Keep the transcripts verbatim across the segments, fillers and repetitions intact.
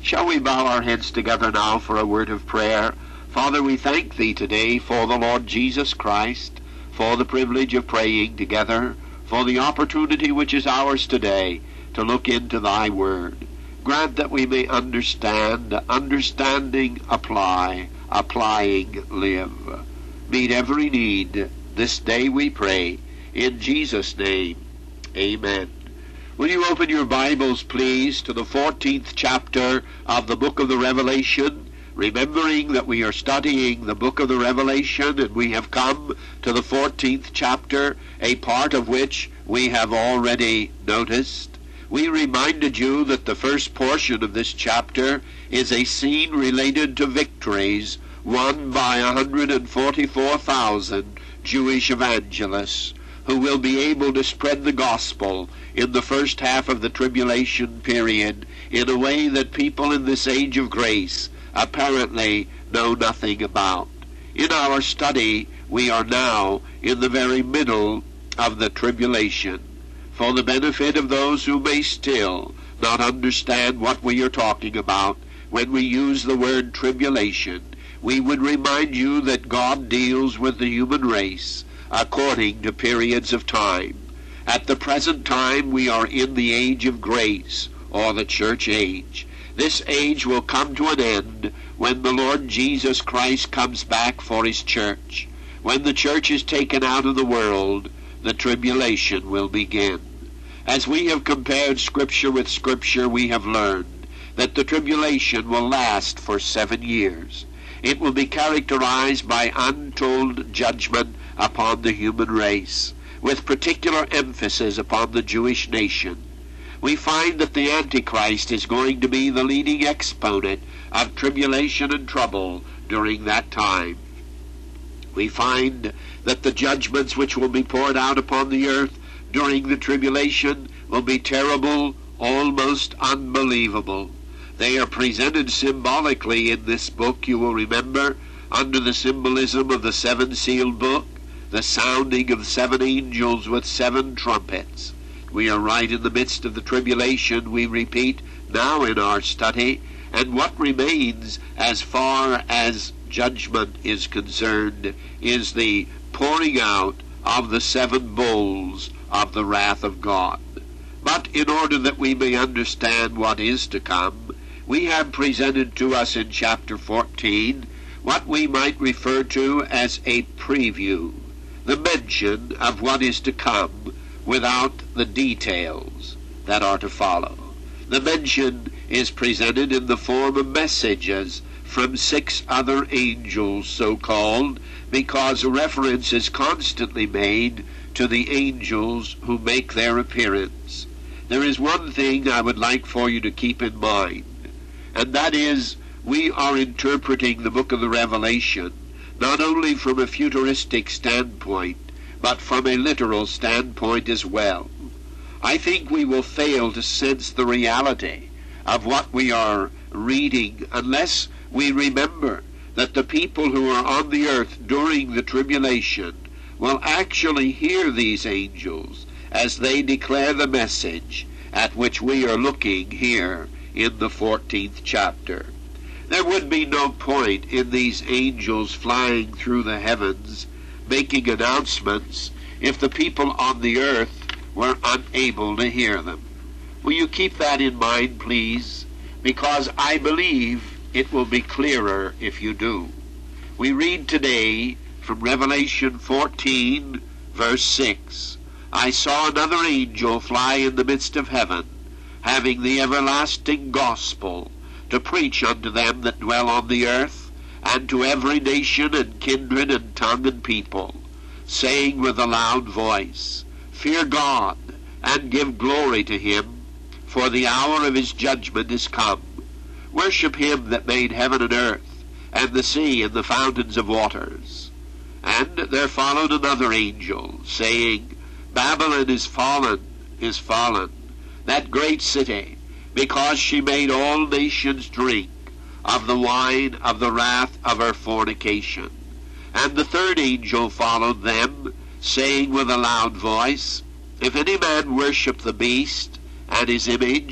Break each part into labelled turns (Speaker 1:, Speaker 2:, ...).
Speaker 1: Shall we bow our heads together now for a word of prayer? Father, we thank Thee today for the Lord Jesus Christ, for the privilege of praying together, for the opportunity which is ours today to look into Thy Word. Grant that we may understand, understanding apply, applying live. Meet every need this day, we pray, in Jesus' name. Amen. Will you open your Bibles, please, to the fourteenth chapter of the book of the Revelation, remembering that we are studying the book of the Revelation, and we have come to the fourteenth chapter, a part of which we have already noticed. We reminded you that the first portion of this chapter is a scene related to victories won by one hundred forty-four thousand Jewish evangelists who will be able to spread the gospel in the first half of the tribulation period in a way that people in this age of grace apparently know nothing about. In our study, we are now in the very middle of the tribulation. For the benefit of those who may still not understand what we are talking about when we use the word tribulation, we would remind you that God deals with the human race according to periods of time. At the present time, we are in the age of grace, or the church age. This age will come to an end when the Lord Jesus Christ comes back for His church. When the church is taken out of the world, the tribulation will begin. As we have compared Scripture with Scripture, we have learned that the tribulation will last for seven years. It will be characterized by untold judgment upon the human race, with particular emphasis upon the Jewish nation. We find that the Antichrist is going to be the leading exponent of tribulation and trouble during that time. We find that the judgments which will be poured out upon the earth during the tribulation will be terrible, almost unbelievable. They are presented symbolically in this book, you will remember, under the symbolism of the seven-sealed book, the sounding of seven angels with seven trumpets. We are right in the midst of the tribulation, we repeat, now in our study, and what remains as far as judgment is concerned is the pouring out of the seven bowls of the wrath of God. But in order that we may understand what is to come, we have presented to us in chapter fourteen what we might refer to as a preview, the mention of what is to come without the details that are to follow. The mention is presented in the form of messages from six other angels, so-called, because a reference is constantly made to the angels who make their appearance. There is one thing I would like for you to keep in mind, and that is we are interpreting the book of the Revelation not only from a futuristic standpoint, but from a literal standpoint as well. I think we will fail to sense the reality of what we are reading unless we remember that the people who are on the earth during the tribulation will actually hear these angels as they declare the message at which we are looking here in the fourteenth chapter. There would be no point in these angels flying through the heavens making announcements if the people on the earth were unable to hear them. Will you keep that in mind, please? Because I believe it will be clearer if you do. We read today from Revelation fourteen, verse six, I saw another angel fly in the midst of heaven, having the everlasting gospel, to preach unto them that dwell on the earth, and to every nation and kindred and tongue and people, saying with a loud voice, Fear God, and give glory to him, for the hour of his judgment is come. Worship him that made heaven and earth, and the sea and the fountains of waters. And there followed another angel, saying, Babylon is fallen, is fallen, that great city, because she made all nations drink of the wine of the wrath of her fornication. And the third angel followed them, saying with a loud voice, If any man worship the beast and his image,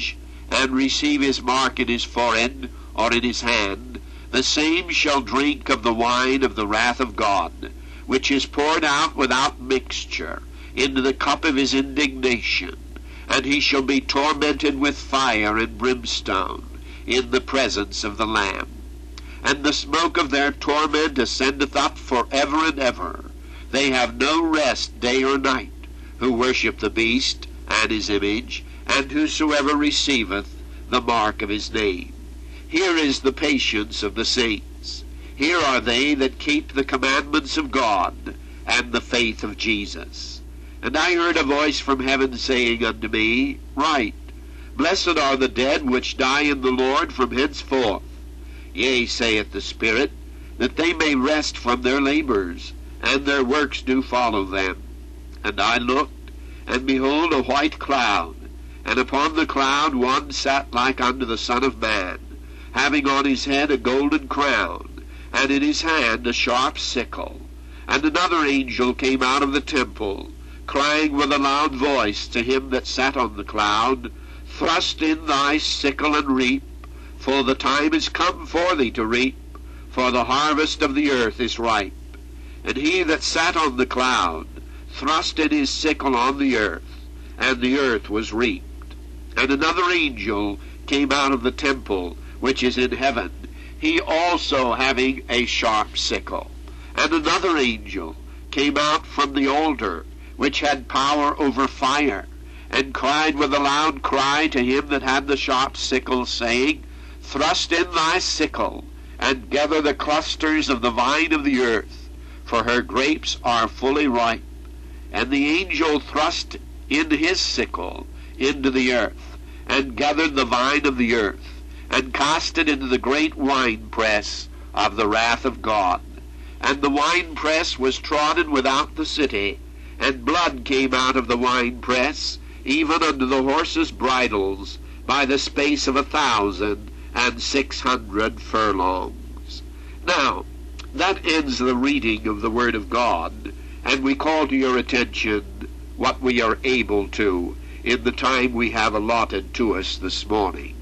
Speaker 1: and receive his mark in his forehead or in his hand, the same shall drink of the wine of the wrath of God, which is poured out without mixture into the cup of his indignation, and he shall be tormented with fire and brimstone in the presence of the Lamb. And the smoke of their torment ascendeth up for ever and ever. They have no rest day or night, who worship the beast and his image, and whosoever receiveth the mark of his name. Here is the patience of the saints. Here are they that keep the commandments of God and the faith of Jesus. And I heard a voice from heaven saying unto me, Write, Blessed are the dead which die in the Lord from henceforth. Yea, saith the Spirit, that they may rest from their labors, and their works do follow them. And I looked, and behold a white cloud, and upon the cloud one sat like unto the Son of Man, having on his head a golden crown, and in his hand a sharp sickle. And another angel came out of the temple, crying with a loud voice to him that sat on the cloud, Thrust in thy sickle and reap, for the time is come for thee to reap, for the harvest of the earth is ripe. And he that sat on the cloud thrust in his sickle on the earth, and the earth was reaped. And another angel came out of the temple which is in heaven, he also having a sharp sickle. And another angel came out from the altar, which had power over fire, and cried with a loud cry to him that had the sharp sickle, saying, Thrust in thy sickle, and gather the clusters of the vine of the earth, for her grapes are fully ripe. And the angel thrust in his sickle into the earth, and gathered the vine of the earth, and cast it into the great winepress of the wrath of God. And the winepress was trodden without the city, and blood came out of the winepress, even unto the horses' bridles, by the space of a thousand and six hundred furlongs. Now, that ends the reading of the Word of God, and we call to your attention what we are able to in the time we have allotted to us this morning.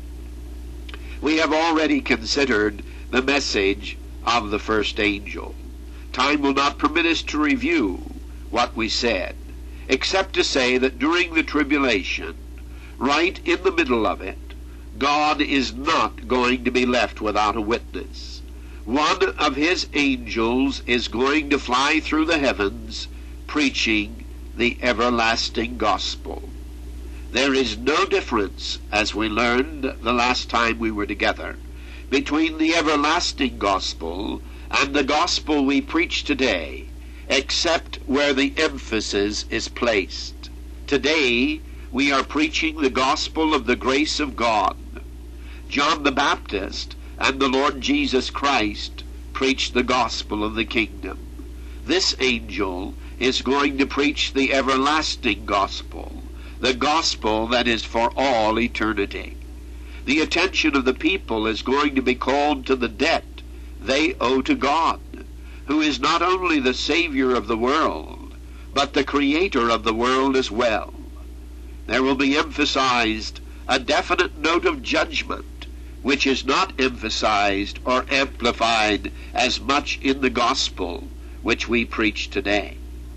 Speaker 1: We have already considered the message of the first angel. Time will not permit us to review what we said, except to say that during the tribulation, right in the middle of it, God is not going to be left without a witness. One of his angels is going to fly through the heavens preaching the everlasting gospel. There is no difference, as we learned the last time we were together, between the everlasting gospel and the gospel we preach today, except where the emphasis is placed. Today, we are preaching the gospel of the grace of God. John the Baptist and the Lord Jesus Christ preached the gospel of the kingdom. This angel is going to preach the everlasting gospel, the gospel that is for all eternity. The attention of the people is going to be called to the debt they owe to God, who is not only the Savior of the world, but the Creator of the world as well. There will be emphasized a definite note of judgment, which is not emphasized or amplified as much in the gospel which we preach today.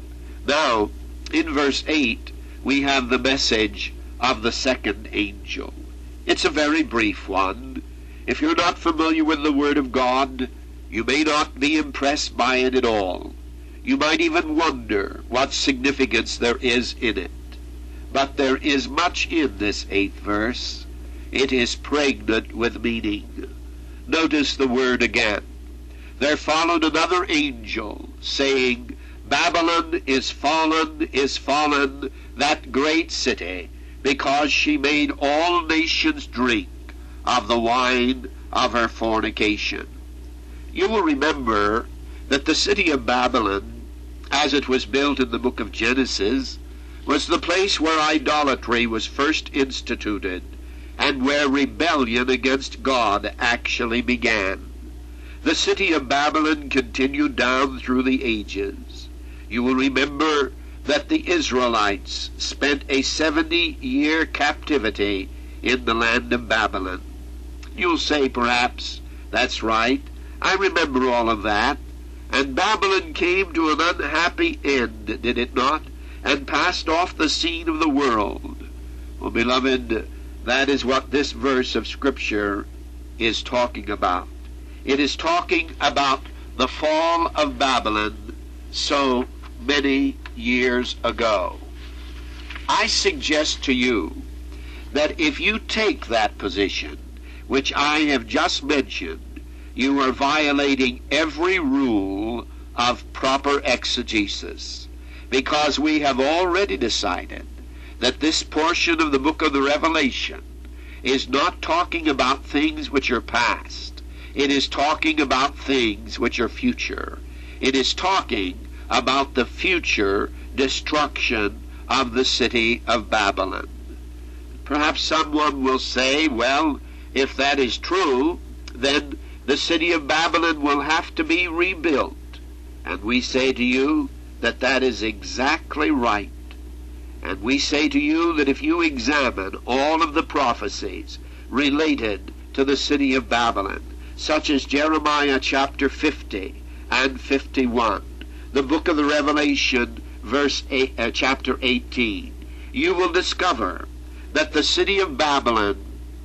Speaker 1: Now, in verse eight, we have the message of the second angel. It's a very brief one. If you're not familiar with the Word of God, you may not be impressed by it at all. You might even wonder what significance there is in it. But there is much in this eighth verse. It is pregnant with meaning. Notice the word again. There followed another angel, saying, Babylon is fallen, is fallen, that great city, because she made all nations drink of the wine of her fornication. You will remember that the city of Babylon, as it was built in the book of Genesis, was the place where idolatry was first instituted and where rebellion against God actually began. The city of Babylon continued down through the ages. You will remember that the Israelites spent a seventy-year captivity in the land of Babylon. You'll say, perhaps, that's right. I remember all of that. And Babylon came to an unhappy end, did it not? And passed off the scene of the world. Well, beloved, that is what this verse of Scripture is talking about. It is talking about the fall of Babylon so many years ago. I suggest to you that if you take that position, which I have just mentioned, you are violating every rule of proper exegesis, because we have already decided that this portion of the book of the Revelation is not talking about things which are past. It is talking about things which are future. It is talking about the future destruction of the city of Babylon. Perhaps someone will say, well, if that is true, then the city of Babylon will have to be rebuilt. And we say to you that that is exactly right. And we say to you that if you examine all of the prophecies related to the city of Babylon, such as Jeremiah chapter fifty and fifty-one, the book of the Revelation, verse eight, uh, chapter eighteen, you will discover that the city of Babylon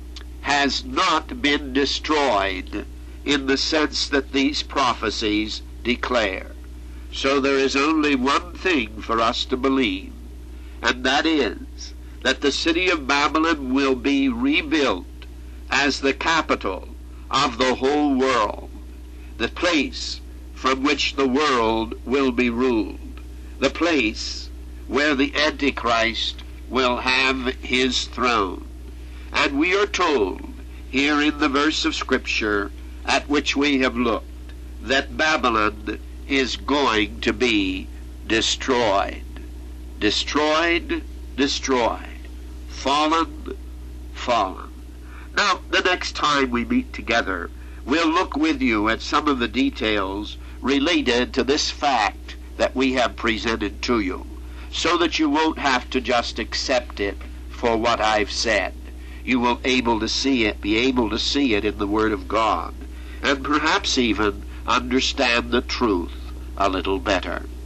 Speaker 1: has not been destroyed in the sense that these prophecies declare. So there is only one thing for us to believe, and that is that the city of Babylon will be rebuilt as the capital of the whole world, the place from which the world will be ruled, the place where the Antichrist will have his throne. And we are told here in the verse of Scripture at which we have looked that Babylon is going to be destroyed. Destroyed, destroyed. Fallen, fallen. Now, the next time we meet together, we'll look with you at some of the details related to this fact that we have presented to you, so that you won't have to just accept it for what I've said. You will able to see it, be able to see it in the Word of God, and perhaps even understand the truth a little better.